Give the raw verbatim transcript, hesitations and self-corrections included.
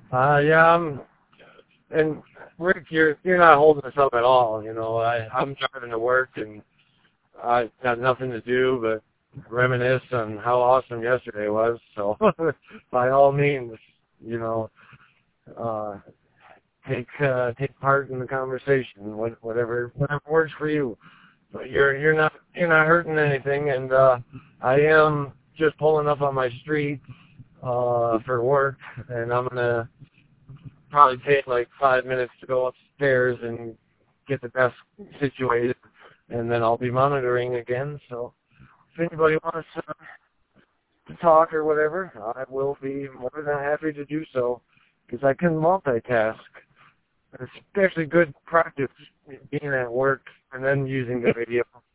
Uh, yeah, I'm, and Rick, you're you're not holding us up at all. You know, I I'm driving to work and I got nothing to do but reminisce on how awesome yesterday was. So, by all means, you know, uh, take uh, take part in the conversation, what, whatever whatever works for you. But you're you're not you're not hurting anything, and uh, I am just pulling up on my street uh, for work, and I'm gonna probably take like five minutes to go upstairs and get the desk situated, and then I'll be monitoring again. So if anybody wants uh, to talk or whatever, I will be more than happy to do so because I can multitask. It's actually good practice being at work and then using the video.